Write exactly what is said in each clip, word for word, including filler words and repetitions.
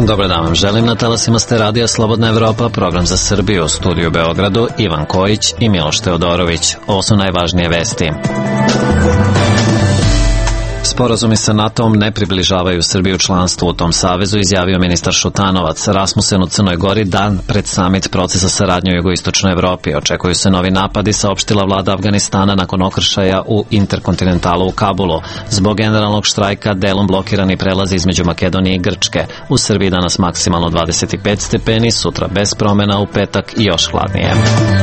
Dobar dan vam želim, na talasima ste radija Slobodna Evropa, program za Srbiju, u studiju u Beogradu, Ivan Kojić i Miloš Teodorović. Ovo su najvažnije vesti. Sporazumi sa NATO-om ne približavaju Srbiju članstvu u tom savezu, izjavio ministar Šutanovac. Rasmussen u Crnoj Gori dan pred samit procesa saradnje u jugoistočnoj Evropi. Očekuju se novi napadi, saopštila vlada Afganistana nakon okršaja u Interkontinentalu u Kabulu. Zbog generalnog štrajka delom blokirani prelazi između Makedonije i Grčke. U Srbiji danas maksimalno dvadeset pet stepeni, sutra bez promena, u petak i još hladnije.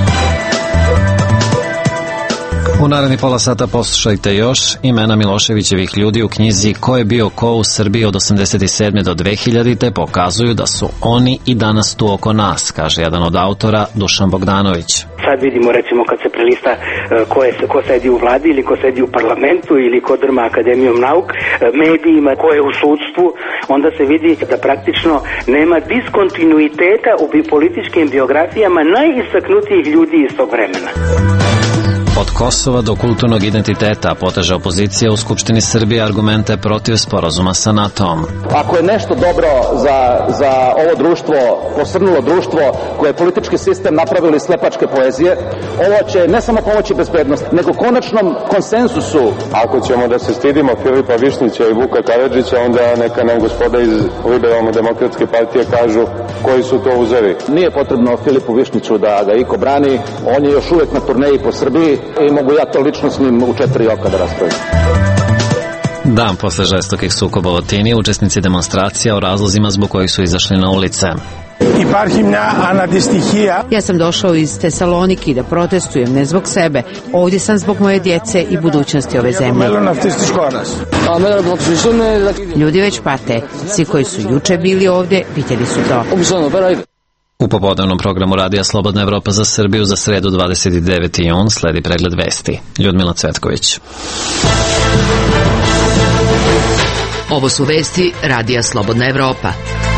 U naredni pola sata poslušajte još imena Miloševićevih ljudi u knjizi Ko je bio ko u Srbiji od osamdeset sedme do dve hiljadite pokazuju da su oni i danas tu oko nas, kaže jedan od autora, Dušan Bogdanović. Sad vidimo, recimo, kad se prelista ko, je, ko sedi u vladi ili ko sedi u parlamentu ili ko drma Akademijom nauk, medijima, ko je u sudstvu, onda se vidi da praktično nema diskontinuiteta u političkim biografijama najistaknutijih ljudi iz tog vremena. Od Kosova do kulturnog identiteta poteže opozicija u Skupštini Srbije argumente protiv sporazuma sa NATO-om. Ako je nešto dobro za, za ovo društvo, posrnulo društvo koje je politički sistem napravili slepačke poezije, ovo će ne samo pomoći bezbednost, nego konačnom konsensusu. Ako ćemo da se stidimo Filipa Višnjića i Vuka Karadžića, onda neka nam gospoda iz Liberalno-demokratske partije kažu koji su to uzori. Nije potrebno Filipu Višnjiću da ga iko brani, on je još uvek na turneji po Srbiji i mogu ja to lično s njim u četiri oka da raspravim. Dan posle žestokih sukoba u Atini, učesnici demonstracija o razlozima zbog kojih su izašli na ulice. Ja sam došao iz Tesaloniki da protestujem, ne zbog sebe. Ovdje sam zbog moje djece i budućnosti ove zemlje. Ljudi već pate. Svi koji su juče bili ovdje, vidjeli su to. U popodnevnom programu radija Slobodna Evropa za Srbiju za sredu dvadeset deveti jun sledi pregled vesti. Ljudmila Cvetković. Ovo su vesti radija Slobodna Evropa.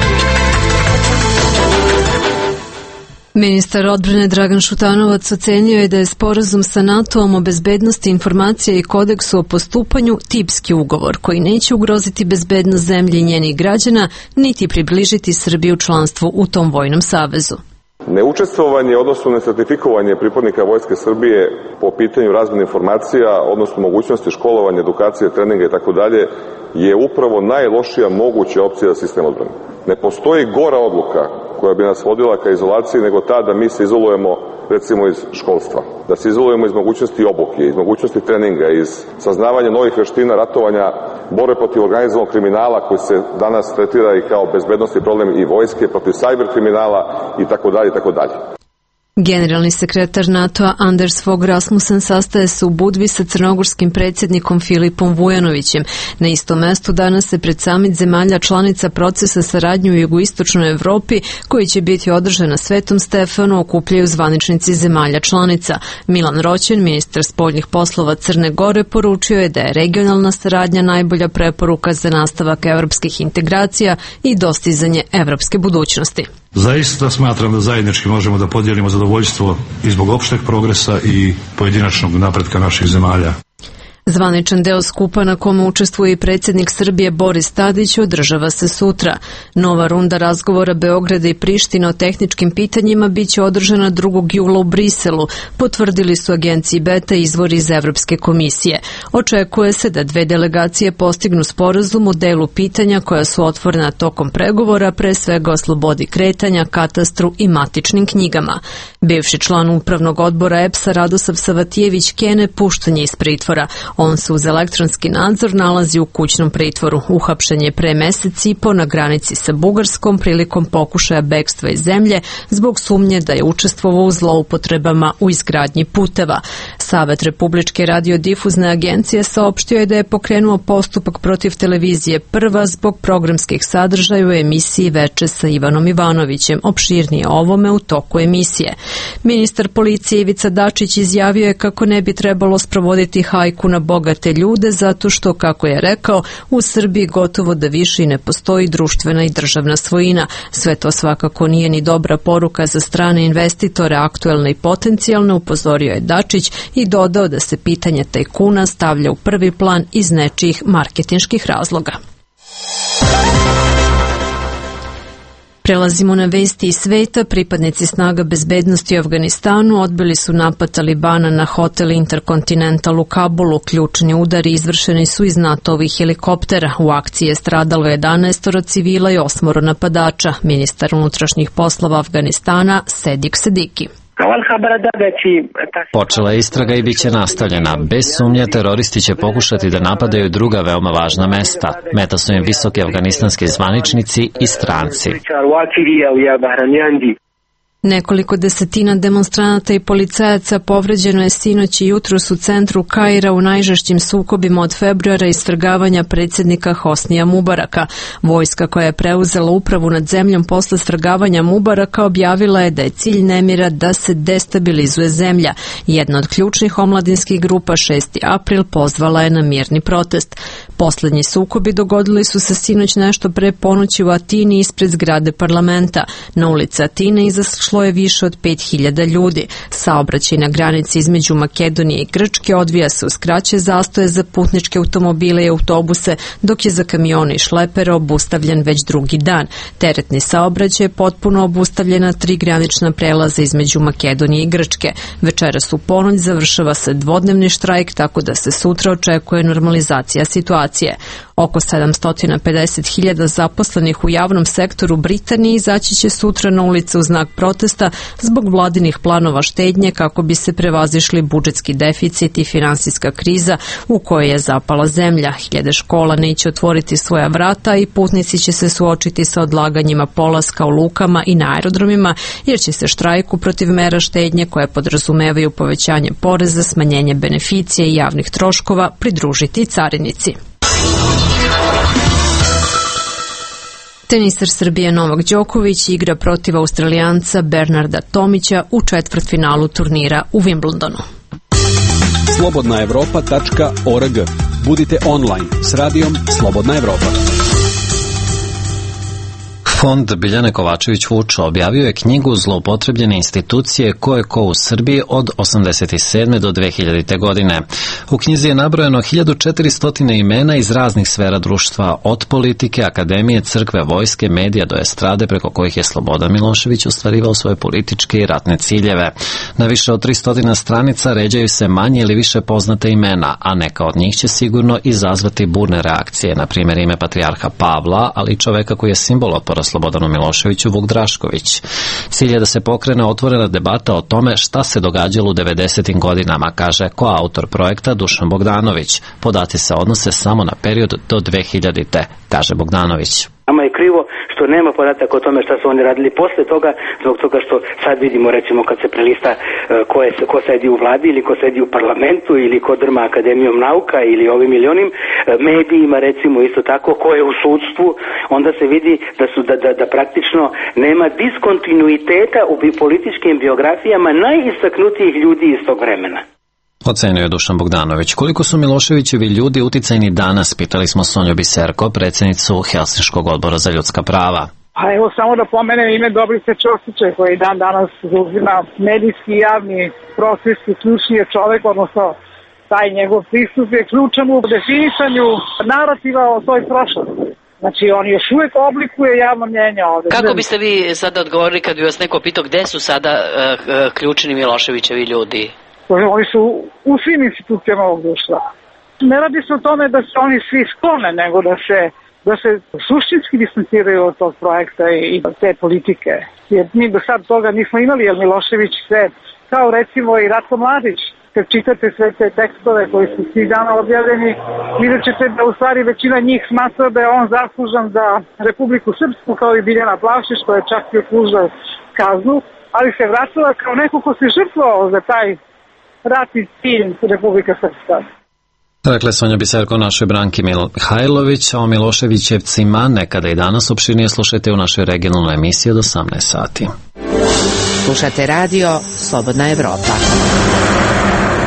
Ministar odbrane Dragan Šutanovac ocenio je da je sporazum sa NATO-om o bezbednosti informacija i kodeksu o postupanju tipski ugovor koji neće ugroziti bezbednost zemlje i njenih građana, niti približiti Srbiju članstvu u tom vojnom savezu. Neučestvovanje, odnosno nesertifikovanje pripadnika Vojske Srbije po pitanju razmjene informacija, odnosno mogućnosti školovanja, edukacije, treninga i tako dalje, je upravo najlošija moguća opcija za sistem odbrane. Ne postoji gora odluka koja bi nas vodila ka izolaciji nego ta da mi se izolujemo recimo iz školstva, da se izolujemo iz mogućnosti obuke, iz mogućnosti treninga, iz saznavanja novih veština, ratovanja, borbe protiv organizovanog kriminala koji se danas tretira i kao bezbednosni problem i vojske, protiv sajber kriminala i tako dalje i tako dalje. Generalni sekretar NATO-a Anders Fogh Rasmussen sastaje se u Budvi sa crnogorskim predsjednikom Filipom Vujanovićem. Na istom mestu danas se pred samit zemalja članica procesa saradnje u jugoistočnoj Evropi, koji će biti održan na Svetom Stefanu, okupljaju zvaničnici zemalja članica. Milan Roćen, ministar spoljnih poslova Crne Gore, poručio je da je regionalna saradnja najbolja preporuka za nastavak evropskih integracija i dostizanje evropske budućnosti. Zaista smatram da zajednički možemo da podijelimo zadovoljstvo i zbog opšteg progresa i pojedinačnog napretka naših zemalja. Zvaničan deo skupa na kome učestvuje i predsjednik Srbije Boris Tadić održava se sutra. Nova runda razgovora Beograda i Prištine o tehničkim pitanjima biće održana drugog jula u Briselu, potvrdili su agenciji Beta izvori iz Evropske komisije. Očekuje se da dve delegacije postignu sporazum u delu pitanja koja su otvorena tokom pregovora, pre svega o slobodi kretanja, katastru i matičnim knjigama. Bivši član upravnog odbora E P S-a Radosav Savatijević Kene pušten je iz pritvora. On se uz elektronski nadzor nalazi u kućnom pritvoru. Uhapšen je pre mesec i po na granici sa Bugarskom prilikom pokušaja bekstva iz zemlje zbog sumnje da je učestvovao u zloupotrebama u izgradnji puteva. Savet Republičke radiodifuzne agencije saopštio je da je pokrenuo postupak protiv televizije Prva zbog programskih sadržaja u emisiji Veče sa Ivanom Ivanovićem. Opširnije o ovome u toku emisije. Ministar policije Ivica Dačić izjavio je kako ne bi trebalo sprovoditi hajku na bogate ljude zato što, kako je rekao, u Srbiji gotovo da više i ne postoji društvena i državna svojina. Sve to svakako nije ni dobra poruka za strane investitore, aktuelne i potencijalne, upozorio je Dačić i dodao da se pitanje tajkuna stavlja u prvi plan iz nečijih marketinških razloga. Prelazimo na vesti iz sveta. Pripadnici snaga bezbednosti u Afganistanu odbili su napad Talibana na hotel Intercontinental u Kabulu. Ključni udari izvršeni su iz NATO-ovih helikoptera. U akciji je stradalo jedanaestoro civila i osmoro napadača. Ministar unutrašnjih poslova Afganistana Sedik Sediki. Počela je istraga i bit će nastavljena. Bez sumnje teroristi će pokušati da napadaju druga veoma važna mesta. Meta su im visoki afganistanski zvaničnici i stranci. Nekoliko desetina demonstranata i policajaca povređeno je sinoć i jutros u centru Kaira u najžešćim sukobima od februara i svrgavanja predsjednika Hosnija Mubaraka. Vojska koja je preuzela upravu nad zemljom posle svrgavanja Mubaraka objavila je da je cilj nemira da se destabilizuje zemlja. Jedna od ključnih omladinskih grupa šesti april pozvala je na mirni protest. Poslednji sukobi dogodili su se sinoć nešto pre ponoći u Atini ispred zgrade parlamenta. Na ulici Atine izašlo je više od pet hiljada ljudi. Saobraćaj na granici između Makedonije i Grčke odvija se uz kraće zastoje za putničke automobile i autobuse, dok je za kamione i šlepere obustavljen već drugi dan. Teretni saobraćaj je potpuno obustavljen na tri granična prelaza između Makedonije i Grčke. Večeras u ponoć završava se dvodnevni štrajk, tako da se sutra očekuje normalizacija situacije. Oko sedamsto pedeset hiljada zaposlenih u javnom sektoru Britanije izaći će sutra na ulice u znak protesta zbog vladinih planova štednje kako bi se prevazišli budžetski deficit i finansijska kriza u kojoj je zapala zemlja. Hiljade škola neće otvoriti svoja vrata i putnici će se suočiti sa odlaganjima polaska u lukama i na aerodromima, jer će se štrajku protiv mera štednje koje podrazumevaju povećanje poreza, smanjenje beneficija i javnih troškova pridružiti carinici. Tenisar Srbije Novak Đoković igra protiv Australijanca Bernarda Tomića u četvrtfinalu turnira u Wimbledonu. slobodna evropa tačka org. Budite online s radijom Slobodna Evropa. Fond Biljane Kovačević-Vučo objavio je knjigu Zloupotrebljene institucije ko je ko u Srbiji od osamdeset sedme do dve hiljadite. godine. U knjizi je nabrojeno hiljadu četiristo imena iz raznih sfera društva, od politike, akademije, crkve, vojske, medija do estrade, preko kojih je Slobodan Milošević ostvarivao svoje političke i ratne ciljeve. Na više od tristo stranica ređaju se manje ili više poznate imena, a neka od njih će sigurno izazvati burne reakcije, na primjer ime patrijarha Pavla, ali i čoveka koji je simbol otpora Slobodanu Miloševiću, Vuk Drašković. Cilj je da se pokrene otvorena debata o tome šta se događalo u devedesetim godinama, kaže koautor projekta Dušan Bogdanović. Podaci se odnose samo na period do dve hiljadite. kaže Bogdanović. Nama je krivo što nema podataka o tome šta su oni radili posle toga, zbog toga što sad vidimo, recimo, kad se prelista ko, je, ko sedi u vladi ili ko sedi u parlamentu ili ko drma Akademijom nauka ili ovim ili onim medijima, recimo isto tako, ko je u sudstvu, onda se vidi da su da, da, da praktično nema diskontinuiteta u političkim biografijama najistaknutijih ljudi iz tog vremena. Ocenio je Dušan Bogdanović. Koliko su Miloševićevi ljudi uticajni danas, pitali smo Sonju Biserko, predsjednicu Helsinškog odbora za ljudska prava. Pa evo samo da pomenem ime Dobrice Ćosića, koji dan danas zauzima medijski javni proces i ključni je čovek, odnosno taj njegov pristup je ključan u definisanju narativa o toj prošlosti. Znači, on još uvijek oblikuje javno mnjenje ovde. Kako biste vi sada odgovorili kad bi vas neko pitao gde su sada uh, uh, ključni Miloševićevi ljudi? Oni su u svim institucijama ovog društva. Ne radi se o tome da se oni svi sklone, nego da se, da se suštinski distanciraju od tog projekta i te politike. Jer mi do sad toga nismo imali, jer Milošević se, kao recimo i Ratko Mladić, kad čitate sve te tekstove koji su svi dana objavljeni, vidjet ćete da u stvari većina njih smatra da je on zaslužan za Republiku Srpsku, kao i Biljana Plavšić, koja je čak i odslužila kaznu, ali se vraćala kao neko ko se žrtvovao za taj rat i cilj Republika Srpska. Dakle, Sonja Biserko našoj Branki Mihajlović, a o Miloševićevcima nekada i danas opširnije slušajte u našoj regionalnoj emisiji od osamnaest sati. Slušate radio Slobodna Evropa.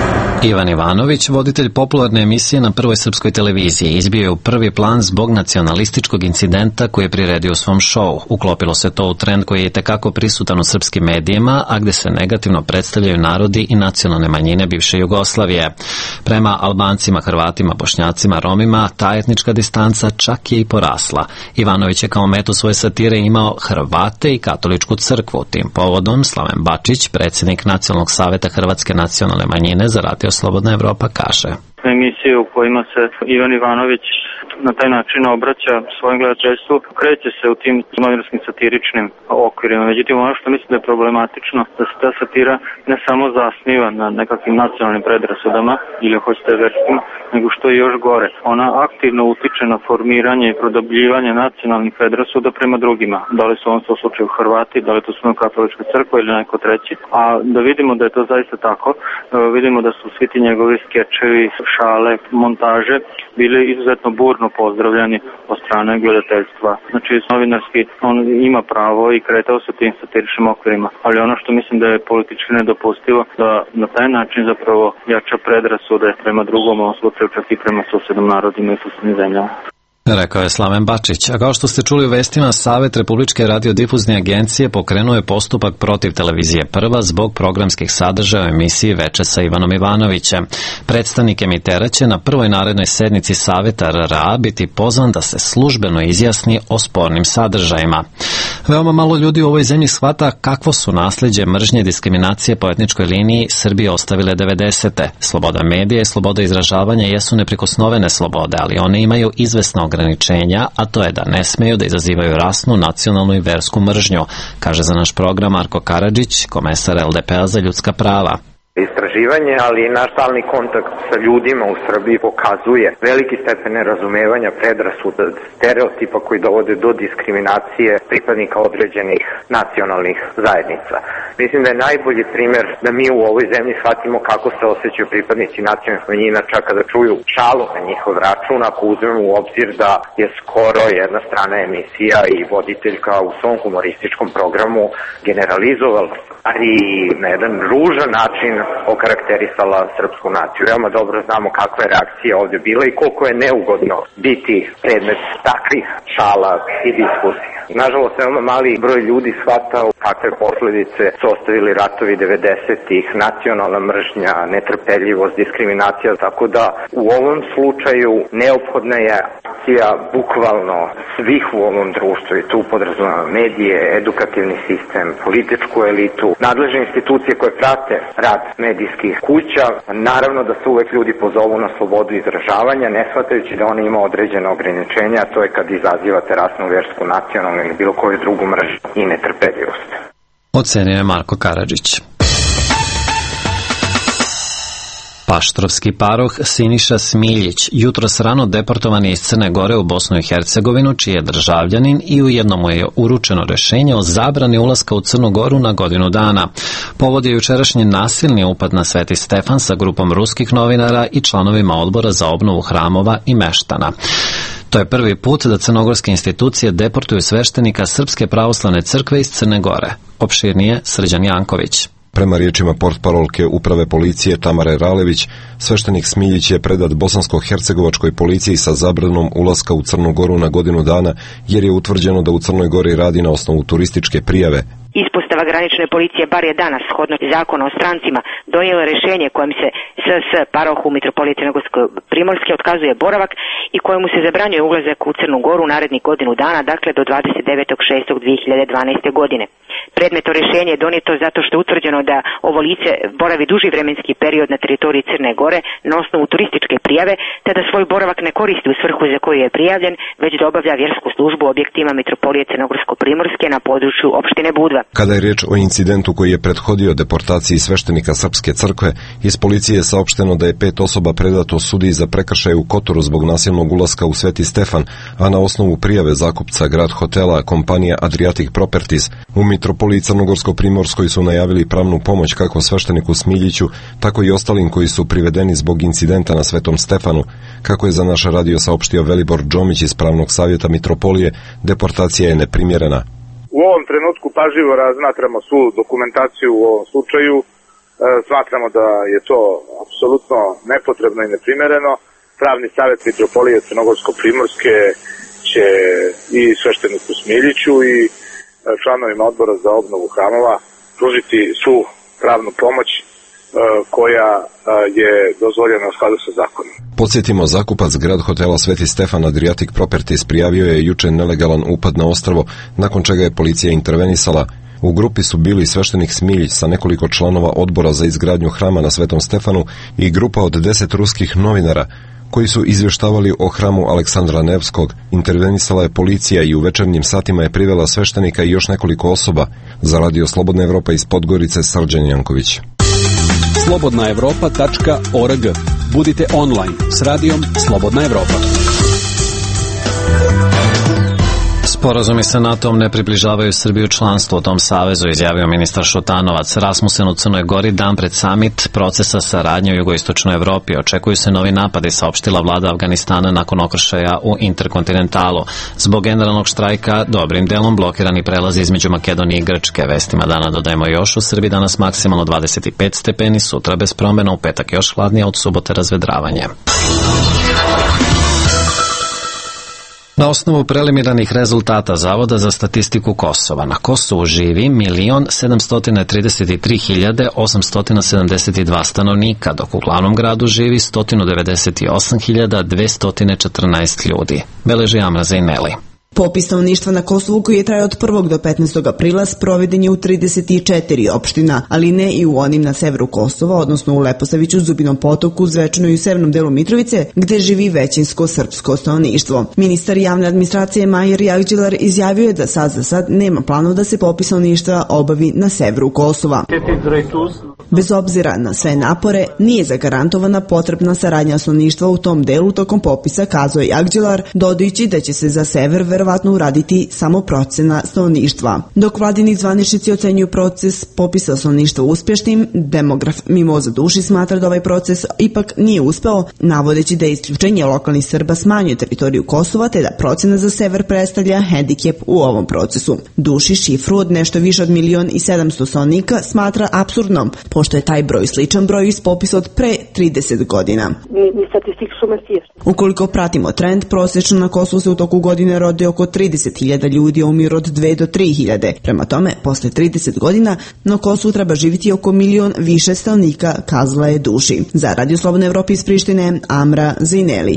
Ivan Ivanović, voditelj popularne emisije na Prvoj srpskoj televiziji, izbio je u prvi plan zbog nacionalističkog incidenta koji je priredio u svom šovu. Uklopilo se to u trend koji je tekako prisutan u srpskim medijima, a gde se negativno predstavljaju narodi i nacionalne manjine bivše Jugoslavije. Prema Albancima, Hrvatima, Bošnjacima, Romima, ta etnička distanca čak je i porasla. Ivanović je kao metu svoje satire imao Hrvate i katoličku crkvu. Tim povodom Slaven Bačić, predsjednik Nacionalnog saveta Hrvatske nacionalne manjine za Radio Slobodna Evropa, kaže: Emisije u kojima se Ivan Ivanović na taj način obraća svojim gledateljstvu kreće se u tim novinarskim satiričnim okvirima. Međutim, ono što mislim da je problematično, da se ta satira ne samo zasniva na nekakvim nacionalnim predrasudama ili hoćete verskim, nego što je još gore. Ona aktivno utiče na formiranje i produbljivanje nacionalnih predrasuda prema drugima. Da li su u ovom slučaju Hrvati, da li to su katolička crkva ili neko treći. A da vidimo da je to zaista tako, vidimo da su svi ti njegovi skečevi, šale, montaže bili izuzetno burno pozdravljani od strane gledateljstva. Znači, novinarski on ima pravo i kretao se tim satiričnim okvirima, ali ono što mislim da je politički nedopustivo, da na taj način zapravo jača predrasude prema drugom, u ovom slučaju čak i prema susednom narodima i susednim zemljama. Rekao je Slaven Bačić. A kao što ste čuli u vestima, Savet Republičke radiodifuzne agencije pokrenuo je postupak protiv televizije Prva zbog programskih sadržaja u emisiji Veče sa Ivanom Ivanovićem. Predstavnik emitera će na prvoj narednoj sednici Saveta R R A biti pozvan da se službeno izjasni o spornim sadržajima. Veoma malo ljudi u ovoj zemlji shvata kakvo su nasljeđe mržnje i diskriminacije po etničkoj liniji Srbije ostavile devedesete. Sloboda medija i sloboda izražavanja jesu neprikosnovene slobode, ali one imaju izvesna ograničenja, a to je da ne smeju da izazivaju rasnu, nacionalnu i versku mržnju, kaže za naš program Marko Karadžić, komesar L D P-a za ljudska prava. Istraživanje, ali i naš stalni kontakt sa ljudima u Srbiji pokazuje veliki stepen nerazumevanja, predrasuda, stereotipa koji dovode do diskriminacije pripadnika određenih nacionalnih zajednica. Mislim da je najbolji primjer da mi u ovoj zemlji shvatimo kako se osjećaju pripadnici nacionalnih manjina čak kada čuju šalu na njihov račun, ako uzmemo u obzir da je skoro jedna strana emisija i voditeljka u svom humorističkom programu generalizovala i na jedan ružan način okarakterisala srpsku naciju. Veoma dobro znamo kakva je reakcija ovdje bila i koliko je neugodno biti predmet takvih šala i diskusija. Nažalost, veoma mali broj ljudi shvatao kakve posljedice su ostavili ratovi devedesetih, nacionalna mržnja, netrpeljivost, diskriminacija, tako da u ovom slučaju neophodna je akcija bukvalno svih u ovom društvu i tu podrazumeva medije, edukativni sistem, političku elitu, nadležne institucije koje prate rad medijskih kuća. Naravno da se uvek ljudi pozovu na slobodu izražavanja, ne shvatajući da ona ima određene ograničenja, a to je kad izazivate rasnu, versku, nacionalnu ili bilo koju drugu mržnju i netrpeljivost. Ocenio je Marko Karadžić. Paštrovski paroh Siniša Smiljić jutros rano deportovan je iz Crne Gore u Bosnu i Hercegovinu, čiji je državljanin, i ujedno mu je uručeno rešenje o zabrani ulaska u Crnu Goru na godinu dana. Povod je jučerašnji nasilni upad na Sveti Stefan sa grupom ruskih novinara i članovima odbora za obnovu hramova i meštana. To je prvi put da crnogorske institucije deportuju sveštenika Srpske pravoslavne crkve iz Crne Gore. Opširnije Srđan Janković. Prema riječima portparolke Uprave policije Tamare Ralević, sveštenik Smiljić je predat bosansko-hercegovačkoj policiji sa zabranom ulaska u Crnu Goru na godinu dana, jer je utvrđeno da u Crnoj Gori radi na osnovu turističke prijave. Ispostava granične policije bar je danas, shodno zakona o strancima, donijela rješenje kojim se S S parohu Mitropolije Crnogorsko-Primorske otkazuje boravak i kojemu se zabranjuje ulazak u Crnu Goru narednih godinu dana, dakle do dvadeset devetog šestog dve hiljade dvanaeste. godine. Predmetno rješenje je donijeto zato što je utvrđeno da ovo lice boravi duži vremenski period na teritoriji Crne Gore na osnovu turističke prijave, te da svoj boravak ne koristi u svrhu za koju je prijavljen, već da obavlja vjersku službu u objektima Mitropolije Crnogorsko-Primorske na području opštine Budva. Kada je riječ o incidentu koji je prethodio deportaciji sveštenika Srpske crkve, iz policije je saopšteno da je pet osoba predato sudiji za prekršaje u Kotoru zbog nasilnog ulaska u Sveti Stefan, a na osnovu prijave zakupca Grad hotela kompanija Adriatic Properties. U Mitropoliji Crnogorsko-Primorskoj su najavili pravnu pomoć kako svešteniku Smiljiću, tako i ostalim koji su privedeni zbog incidenta na Svetom Stefanu. Kako je za naš radio saopštio Velibor Džomić iz Pravnog savjeta Mitropolije, deportacija je neprimjerena. U ovom trenutku pažljivo razmatramo svu dokumentaciju u ovom slučaju. Smatramo da je to apsolutno nepotrebno i neprimereno. Pravni savjet Mitropolije Crnogorsko-Primorske će i svešteniku Smiljiću i članovima odbora za obnovu hramova pružiti svu pravnu pomoć koja je dozvoljena u skladu sa zakonom. Podsjetimo, zakupac Grad hotela Sveti Stefan Adriatic Properties prijavio je juče nelegalan upad na ostrvo, nakon čega je policija intervenisala. U grupi su bili sveštenik Smiljić sa nekoliko članova odbora za izgradnju hrama na Svetom Stefanu i grupa od deset ruskih novinara, koji su izvještavali o hramu Aleksandra Nevskog. Intervenisala je policija i u večernjim satima je privela sveštenika i još nekoliko osoba. Za Radio Slobodna Evropa iz Podgorice, Srđan Janković. slobodna evropa tačka org. Budite online s radijom Slobodna Evropa. Sporazumi sa NATO-om ne približavaju Srbiju članstvu u tom savezu, izjavio ministar Šutanovac. Rasmussen u Crnoj Gori dan pred samit procesa saradnje u jugoistočnoj Evropi. Očekuju se novi napadi, saopštila vlada Afganistana nakon okršaja u Interkontinentalu. Zbog generalnog štrajka dobrim delom blokirani prelazi između Makedonije i Grčke. Vestima dana dodajemo još: u Srbiji danas maksimalno dvadeset pet stepeni, sutra bez promena, u petak još hladnije, od subote razvedravanje. Na osnovu preliminarnih rezultata Zavoda za statistiku Kosova, na Kosovu živi milion sedamsto trideset tri hiljade osamsto sedamdeset dva stanovnika, dok u glavnom gradu živi sto devedeset osam hiljada dvesta četrnaest ljudi. Beleži Amra Zajneli. Popis stanovništva na Kosovu, koji je trajao od prvog do petnaestog aprila, sproveden je u trideset četiri opština, ali ne i u onim na severu Kosova, odnosno u Leposaviću, Zubinom Potoku, Zvečanu i u severnom delu Mitrovice, gde živi većinsko srpsko stanovništvo. Ministar javne administracije Mahir Jagđelar izjavio je da sad za sad nema planova da se popis stanovništva obavi na severu Kosova. Bez obzira na sve napore, nije zagarantovana potrebna saradnja stanovništva u tom delu tokom popisa, kazao je Jagđelar, dodajući da će se za sever verovatno uraditi samo procena stanovništva. Dok vladini zvaničnici ocenjuju proces popisa stanovništva uspješnim, demograf Mimoza Duši smatra da ovaj proces ipak nije uspeo, navodeći da isključenje lokalnih Srba smanjuje teritoriju Kosova, te da procena za sever predstavlja hendikep u ovom procesu. Duši šifru od nešto više od milion i sedamsto stanovnika smatra apsurdnom, pošto je taj broj sličan broju iz popisa od pre trideset godina. Ukoliko pratimo trend, prosječno na Kosovu se u toku godine rodi oko trideset hiljada ljudi, a umiru od dve do tri hiljade. Prema tome, posle trideset godina na Kosovu treba živjeti oko milion više stanovnika, kazala je Duši. Za Radio Slobodna Evropa iz Prištine, Amra Zajneli.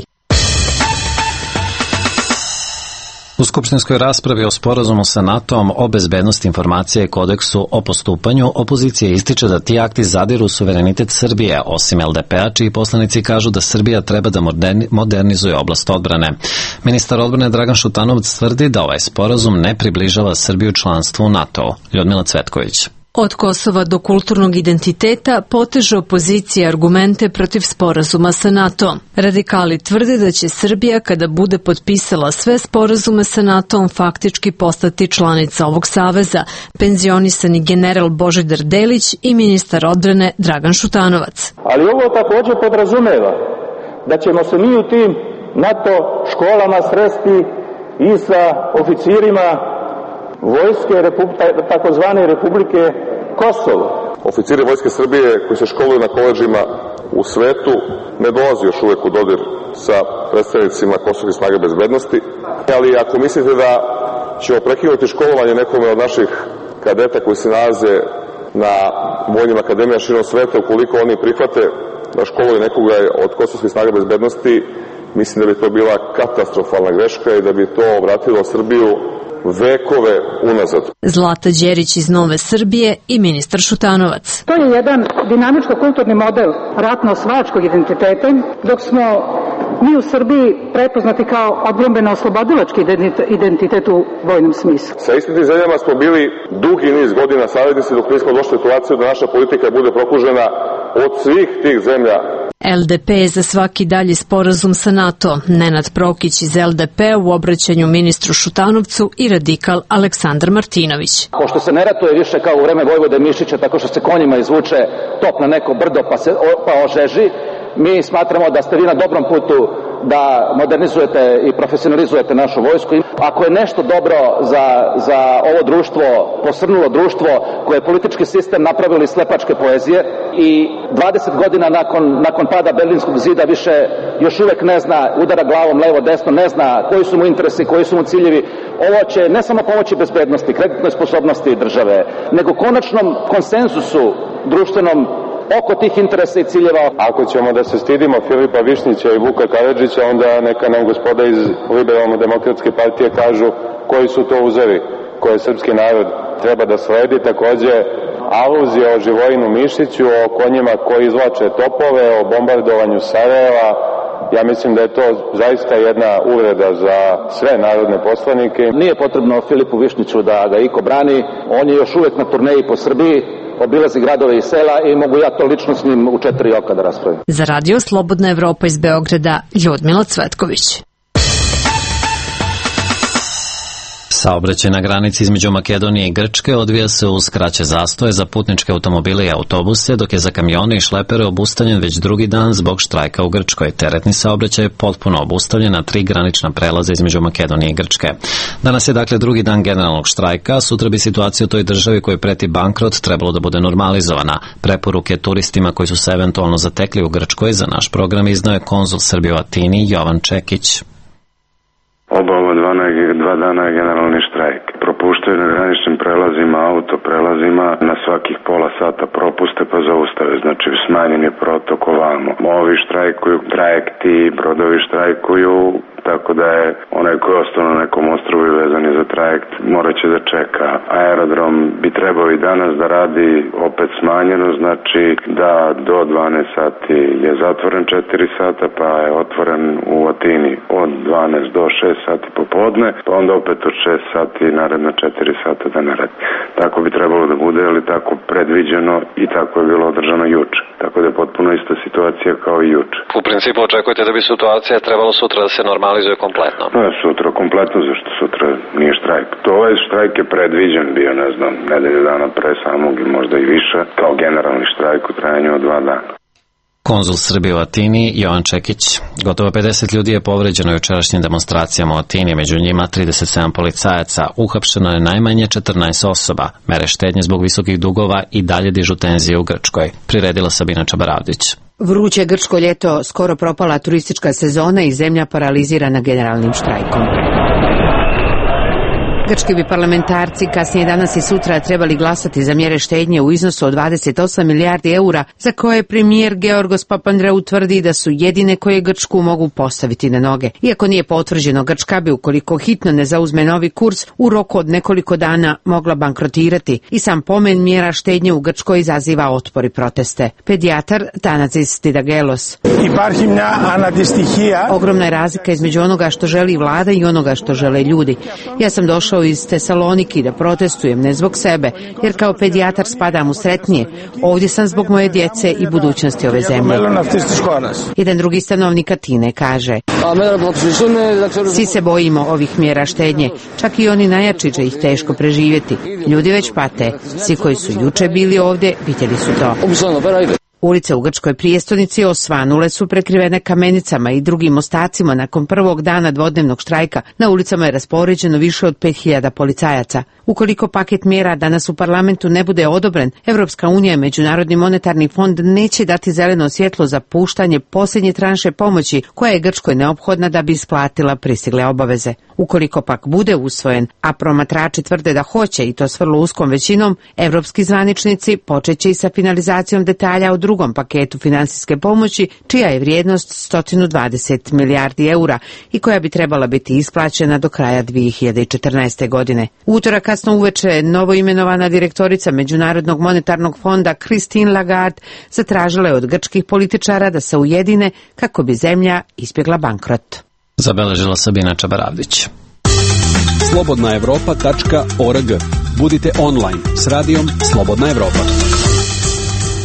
U skupštinskoj raspravi o sporazumu sa NATO-om o bezbednosti informacija i kodeksu o postupanju, opozicija ističe da ti akti zadiru u suverenitet Srbije, osim el de pe-a, čiji poslanici kažu da Srbija treba da modernizuje oblast odbrane. Ministar odbrane Dragan Šutanovac tvrdi da ovaj sporazum ne približava Srbiju članstvu u NATO-u. Ljudmila Cvetković. Od Kosova do kulturnog identiteta poteže opozicija argumente protiv sporazuma sa NATO-om. Radikali tvrde da će Srbija, kada bude potpisala sve sporazume sa NATO-om, faktički postati članica ovog saveza, penzionisani general Božidar Delić i ministar odbrane Dragan Šutanovac. Ali ovo također podrazumeva da ćemo se mi u tim NATO školama sresti i sa oficirima vojske takozvane Republike Kosovo. Oficiri Vojske Srbije koji se školuju na koleđima u svetu ne dolazi još uvek u dodir sa predstavnicima kosovskih snaga bezbednosti, ali ako mislite da ćemo prekinuti školovanje nekome od naših kadeta koji se nalaze na vojnim akademijama širom sveta, ukoliko oni prihvate da školuju nekoga od kosovskih snaga bezbednosti, mislim da bi to bila katastrofalna greška i da bi to vratilo Srbiju vekove unazad. Zlata Đerić iz Nove Srbije i ministar Šutanovac. To je jedan dinamičko-kulturni model ratno-osvajačkog identiteta, dok smo mi u Srbiji prepoznati kao odbrambeno-oslobodilački identitet u vojnom smislu. Sa istim zemljama smo bili dugi niz godina saveznici, dok nismo došli u situaciju da naša politika bude prokružena od svih tih zemlja. el de pe je za svaki dalji sporazum sa NATO. Nenad Prokić iz el de pe u obraćanju ministru Šutanovcu i radikal Aleksandar Martinović. Pošto se ne ratuje više kao u vreme Vojvode Mišića, tako što se konjima izvuče top na neko brdo pa se pa ožeži, mi smatramo da ste vi na dobrom putu da modernizujete i profesionalizujete našu vojsku. Ako je nešto dobro za, za ovo društvo, posrnulo društvo koje je politički sistem napravili slepačke poezije i dvadeset godina nakon, nakon pada Berlinskog zida više još uvek ne zna, udara glavom levo desno, ne zna koji su mu interesi, koji su mu ciljevi, ovo će ne samo pomoći bezbednosti, kreditnoj sposobnosti države, nego konačnom konsenzusu društvenom oko tih interesa i ciljeva. Ako ćemo da se stidimo Filipa Višnjića i Vuka Karadžića, onda neka nam gospoda iz Liberalno-demokratske partije kažu koji su to uzevi koje srpski narod treba da sledi. Takođe, aluzija o Živojinu Mišiću, o konjima koji izvlače topove, o bombardovanju Sarajeva, ja mislim da je to zaista jedna uvreda za sve narodne poslanike. Nije potrebno Filipu Višnjiću da ga iko brani, on je još uvek na turneji po Srbiji, obilazi gradove i sela i mogu ja to lično s njim u četiri oka da raspravim. Za radio Slobodna Evropa iz Beograda, Ljudmila Cvetković. Saobraćaj na granici između Makedonije i Grčke odvija se uz kraće zastoje za putničke automobile i autobuse, dok je za kamione i šlepere obustavljen već drugi dan zbog štrajka u Grčkoj. Teretni saobraćaj je potpuno obustavljen na tri granična prelaza između Makedonije i Grčke. Danas je dakle drugi dan generalnog štrajka, sutra bi situacija u toj državi kojoj preti bankrot trebalo da bude normalizovana. Preporuke turistima koji su se eventualno zatekli u Grčkoj za naš program iznao je konzul Srbije u Atini Jovan Čekić. Oba ova dva, dva dana je generalni štrajk. Propuštaju na graničnim prelazima, auto prelazima, na svakih pola sata propuste pa zaustave, znači smanjen je protok ovamo. Ovi štrajkuju, trajekti, brodovi štrajkuju, tako da je onaj koji je ostao na nekom ostrovu i vezan je za trajekt, morat će da čeka. Aerodrom bi trebao i danas da radi opet smanjeno, znači da do dvanaest sati je zatvoren četiri sata, pa je otvoren u Atini od dvanaest do šest sati popodne, pa onda opet od šest sati naredna četiri sata da ne radi. Tako bi trebalo da bude, ali tako predviđeno i tako je bilo održano juče. Tako da je potpuno ista situacija kao i juče. U principu očekujete da bi situacija trebalo sutra da se normalizuje kompletno? Ne, sutra kompletno, zašto sutra nije štrajk. To ovaj štrajk je predviđen bio, ne znam, nedelje dana pre samog i možda i više, kao generalni štrajk u trajanju od dva dana. Konzul Srbije u Atini Jovan Čekić. Gotovo pedeset ljudi je povređeno jučerašnjim demonstracijama u Atini, među njima trideset sedam policajaca. Uhapšeno je najmanje četrnaest osoba. Mere štednje zbog visokih dugova i dalje dižu tenzije u Grčkoj. Priredila Sabina Čabaravdić. Vruće grčko ljeto, skoro propala turistička sezona i zemlja paralizirana generalnim štrajkom. Grčki bi parlamentarci kasnije danas i sutra trebali glasati za mjere štednje u iznosu od dvadeset osam milijardi eura, za koje premijer Georgos Papandreou tvrdi da su jedine koje Grčku mogu postaviti na noge. Iako nije potvrđeno, Grčka bi, ukoliko hitno ne zauzme novi kurs, u roku od nekoliko dana mogla bankrotirati i sam pomen mjera štednje u Grčkoj izaziva otpor i proteste. Pedijatar Tanazis Didagelos. Ogromna je razlika između onoga što želi vlada i onoga što žele ljudi. Ja sam došao iz Tesaloniki da protestujem ne zbog sebe, jer kao pedijatar spadam u sretnije. Ovdje sam zbog moje djece i budućnosti ove zemlje. Jedan drugi stanovnik Atine kaže: svi se bojimo ovih mjera štednje, čak i oni najjači će ih teško preživjeti. Ljudi već pate, svi koji su juče bili ovdje vidjeli su to. Ulice u grčkoj prijestolnici osvanule su prekrivene kamenicama i drugim ostacima nakon prvog dana dvodnevnog štrajka. Na ulicama je raspoređeno više od pet hiljada policajaca. Ukoliko paket mjera danas u parlamentu ne bude odobren, Evropska unija i Međunarodni monetarni fond neće dati zeleno svjetlo za puštanje posljednje tranše pomoći koja je Grčkoj neophodna da bi isplatila pristigle obaveze. Ukoliko pak bude usvojen, a promatrači tvrde da hoće i to s vrlo uskom većinom, evropski zvaničnici počeće i sa finalizacijom detalja o drugom paketu finansijske pomoći, čija je vrijednost sto dvadeset milijardi eura i koja bi trebala biti isplaćena do kraja dvije hiljade četrnaeste. godine. Utorak kasno uveče novoimenovana direktorica Međunarodnog monetarnog fonda Christine Lagarde zatražila je od grčkih političara da se ujedine kako bi zemlja izbjegla bankrot. Zabeležila Sabina Čabaravdić. slobodna evropa tačka org. Budite online s radijom Slobodna Evropa.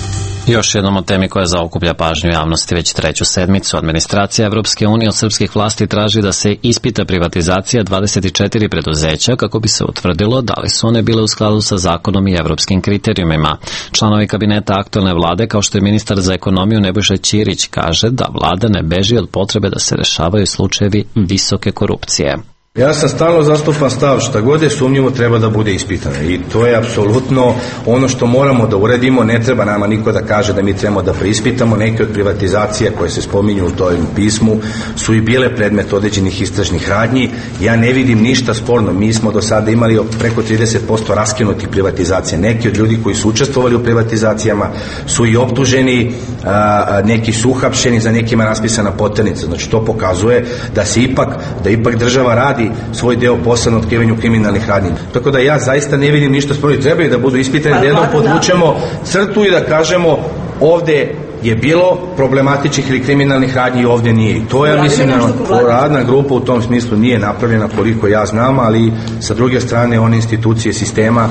Još jednom o temi koja zaokuplja pažnju javnosti već treću sedmicu. Administracija Evropske unije od srpskih vlasti traži da se ispita privatizacija dvadeset četiri preduzeća kako bi se utvrdilo da li su one bile u skladu sa zakonom i evropskim kriterijumima. Članovi kabineta aktuelne vlade, kao što je ministar za ekonomiju Nebojša Ćirić, kaže da vlada ne beži od potrebe da se rešavaju slučajevi visoke korupcije. Ja sam stalno zastupam stav šta god je sumnjivo treba da bude ispitano i to je apsolutno ono što moramo da uredimo. Ne treba nama niko da kaže da mi trebamo da preispitamo. Neke od privatizacija koje se spominju u tom pismu su i bile predmet određenih istražnih radnji. Ja ne vidim ništa sporno. Mi smo do sada imali preko trideset posto raskinutih privatizacija. Neki od ljudi koji su učestvovali u privatizacijama su i optuženi, a, neki su uhapšeni, za nekima raspisana poternica. Znači to pokazuje da se ipak, da ipak država radi svoj deo posla na otkrivanju kriminalnih radnji. Tako da ja zaista ne vidim ništa sporno. Trebaju da budu ispitani, da jednom podvučemo crtu i da kažemo ovde je bilo problematičnih ili kriminalnih radnji i ovde nije. I to ja mislim da radna grupa u tom smislu nije napravljena koliko ja znam, ali sa druge strane one institucije sistema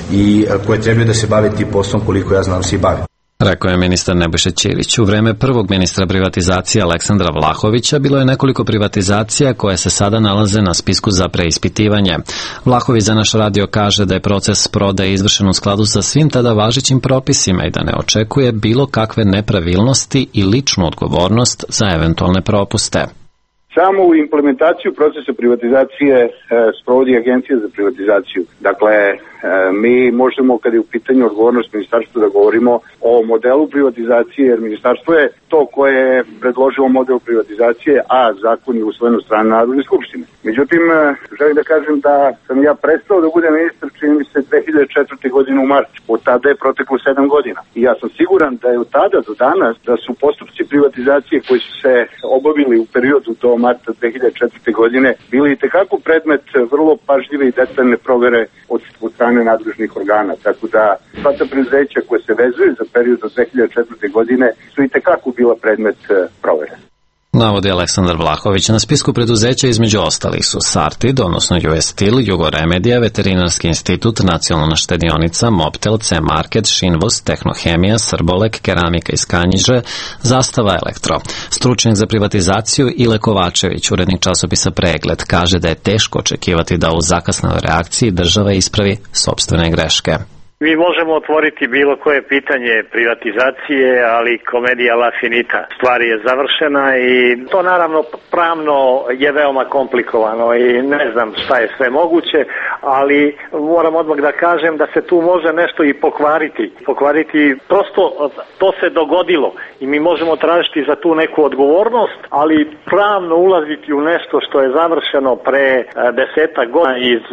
i koje trebaju da se bave tim poslom koliko ja znam se i bave. Rekao je ministar Nebojša Ćirić. U vreme prvog ministra privatizacije Aleksandra Vlahovića bilo je nekoliko privatizacija koje se sada nalaze na spisku za preispitivanje. Vlahović za naš radio kaže da je proces prodaje izvršen u skladu sa svim tada važećim propisima i da ne očekuje bilo kakve nepravilnosti i ličnu odgovornost za eventualne propuste. Samo u implementaciju procesa privatizacije e, sprovodi Agencija za privatizaciju. Dakle, e, mi možemo, kad je u pitanju odgovornost ministarstva, da govorimo o modelu privatizacije, jer ministarstvo je to koje je predložilo model privatizacije, a zakon je usvojen od strane Narodne skupštine. Međutim, e, želim da kažem da sam ja prestao da budem ministar, čini mi se, dve hiljade četvrte. godine u martu. Od tada je proteklo sedam godina. I ja sam siguran da je od tada do danas, da su postupci privatizacije koji su se obavili u periodu do marta dve hiljade četvrte. godine bili i tekako predmet vrlo pažljive i detaljne provere od, od strane nadležnih organa. Tako da sva ta preduzeća koje se vezuju za period od dve hiljade četvrte. godine su i tekako bila predmet provere. Navodi Aleksandar Vlahović. Na spisku preduzeća između ostalih su Sartid, odnosno U S Steel, Jugoremedija, Veterinarski institut, Nacionalna štedionica, Mobtel, C-Market, Šinvoz, Tehnohemija, Srbolek, Keramika iz Kanjiže, Zastava Elektro. Stručnjak za privatizaciju Ile Kovačević, urednik časopisa Pregled, kaže da je teško očekivati da u zakasneloj reakciji država ispravi sopstvene greške. Mi možemo otvoriti bilo koje pitanje privatizacije, ali komedija la finita. Stvar je završena i to naravno pravno je veoma komplikovano i ne znam šta je sve moguće, ali moram odmah da kažem da se tu može nešto i pokvariti. Pokvariti, prosto to se dogodilo i mi možemo tražiti za tu neku odgovornost, ali pravno ulaziti u nešto što je završeno pre desetak godina iz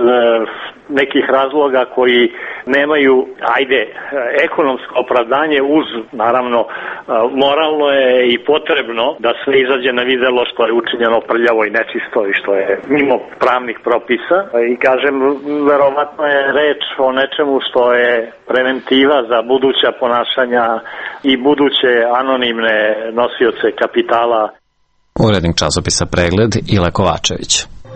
nekih razloga koji nemaju, ajde, ekonomsko opravdanje uz, naravno, moralno je i potrebno da sve izađe na videlo što je učinjeno prljavo i nečisto i što je mimo pravnih propisa. I kažem, verovatno je reč o nečemu što je preventiva za buduća ponašanja i buduće anonimne nosioce kapitala. Urednik časopisa Pregled Ile Kovačević.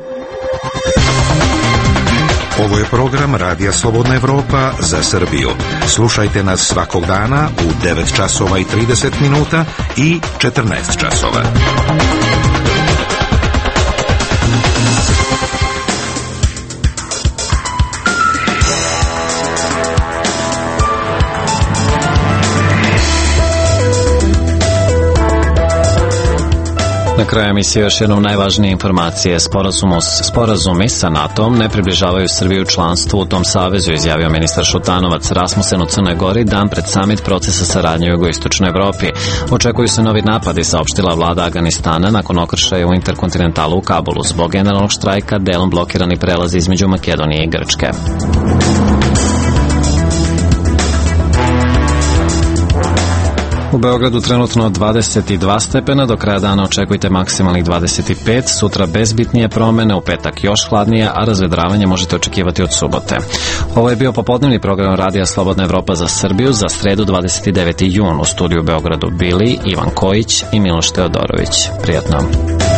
Ovo je program Radija Slobodna Evropa za Srbiju. Slušajte nas svakog dana u devet časova i trideset minuta i četrnaest časova. Na kraju emisije još jednom najvažnije informacije. Sporazumu, sporazumi sa NATO-om ne približavaju Srbiju članstvu u tom savezu, izjavio ministar Šutanovac. Rasmussen u Crnoj Gori dan pred samit procesa saradnje u jugoistočnoj Evropi. Očekuju se novi napadi, saopštila vlada Afganistana nakon okršaja u interkontinentalu u Kabulu. Zbog generalnog štrajka delom blokirani prelazi između Makedonije i Grčke. U Beogradu trenutno dvadeset dva stepena, do kraja dana očekujte maksimalnih dvadeset pet, sutra bezbitnije promene, u petak još hladnije, a razvedravanje možete očekivati od subote. Ovo je bio popodnevni program Radija Slobodna Evropa za Srbiju za sredu dvadeset deveti jun. U studiju u Beogradu bili Ivan Kojić i Miloš Teodorović. Prijatno.